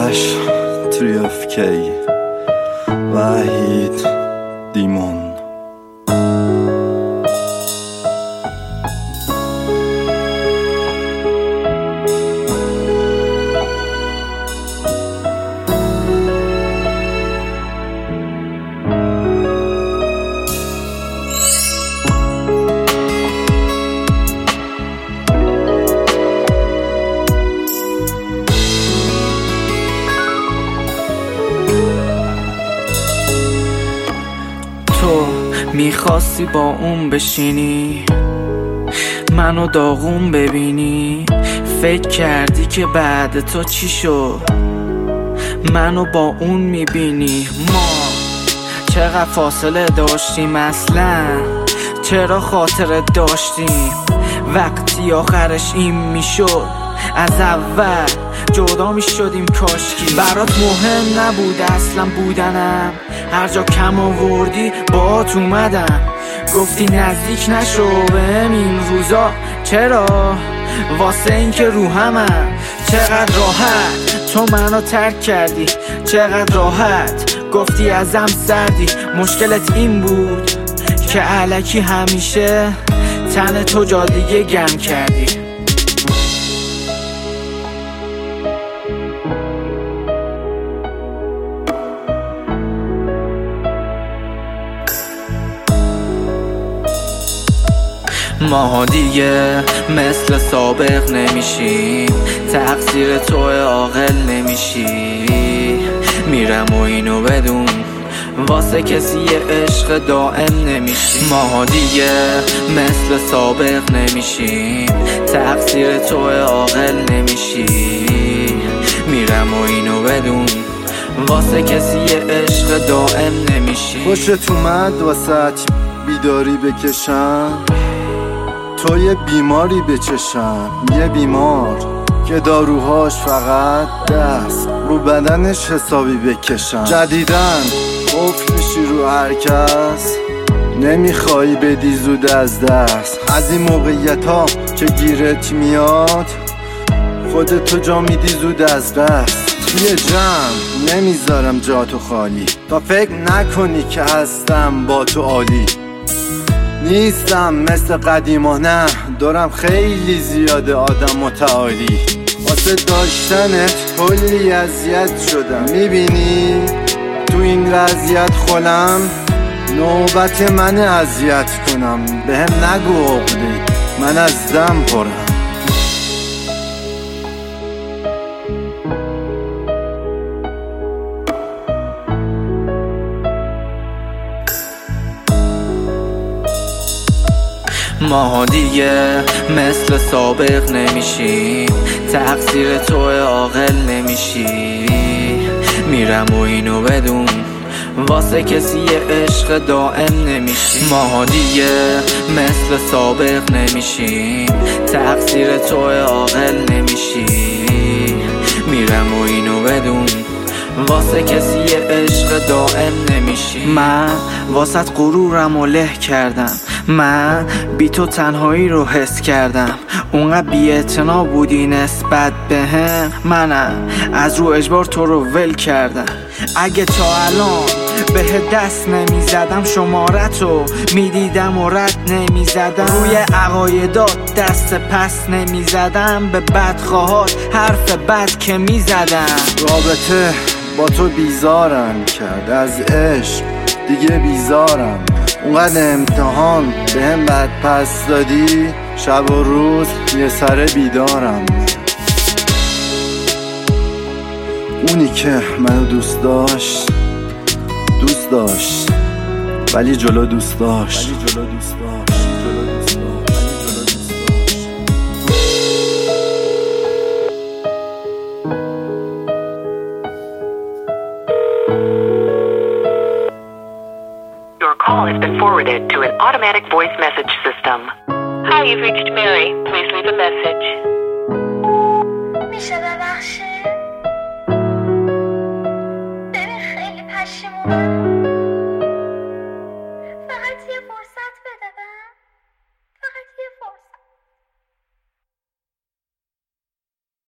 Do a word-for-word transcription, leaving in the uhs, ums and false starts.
آرش تریافکی وحید دیمون. میخواستی با اون بشینی، منو داغون ببینی، فکر کردی که بعد تو چی شد منو با اون میبینی. ما چقدر فاصله داشتیم اصلا، چرا خاطره داشتیم وقتی آخرش این میشد از اول جدا میشدیم. کاشکی برات مهم نبود اصلا بودنم، هر جا کم آوردی باهات اومدم. گفتی نزدیک نشو بهم این روزا، چرا؟ واسه این که روحمم. چقدر راحت تو منو ترک کردی، چقدر راحت گفتی ازم سردی. مشکلت این بود که الکی همیشه تن تو جا دیگه گم کردی. ما دیگه مثل سابق نمیشیم، تقصیر توی عاقل نمیشی. میرم و اینو بدون واسه کسی یه عشق دائم نمیشی. ما دیگه مثل سابق نمیشیم، تقصیر توی عاقل نمیشی. میرم و اینو بدون واسه کسی یه عشق دائم نمیشی. خوشت اومد واسه بیداری بکشم، تو یه بیماری بچشم، یه بیمار که داروهاش فقط دست رو بدنش حسابی بکشم. جدیدن قفل میشی رو هر کس، نمیخوایی بدی زود از دست. از این موقعیت ها که گیرت میاد خودتو جا میدی زود از دست. توی جمع نمیذارم جا تو خالی، تا فکر نکنی که هستم با تو عالی. نیستم مثل قدیما، نه دارم خیلی زیاده آدم متعالی. واسه داشتنت کلی اذیت شدم، میبینی تو این وضعیت خودم نوبت من اذیت کنم. بهم نگو عقدی، من از دم پرم. ما دیگه مثل سابق نمیشیم، تقصیر توی عاقل نمیشی. میرم و اینو بدون واسه کسی یه عشق دائم نمیشی. ما دیگه مثل سابق نمیشیم، تقصیر توی عاقل نمیشی. میرم و اینو بدون واسه کسی یه عشق دائم نمیشی. من واسط غرورم و له کردم، من بی تو تنهایی رو حس کردم. اونقدر بی اعتنا بودی نسبت بهم، منم از رو اجبار تو رو ول کردم. اگه تا الان به دست نمیزدم شمارتو میدیدم و رد نمیزدم. روی عقایدات دست پس نمیزدم، به بدخواهات حرف بد که میزدم. رابطه با تو بیزارم کرد، از عشق دیگه بیزارم. اونقدر امتحان به هم بد پس دادی، شب و روز یه سر بیدارم. اونی که منو دوست داشت دوست داشت ولی جلو دوست داشت ولی جلو دوست داشت جلو دوست داشت ولی جلو دوست داشت. Your call has been forwarded to an automatic voice message system. Hi, you've reached Mary. Please leave a message. میشه ببخشی؟ ببین خیلی پشیمونم.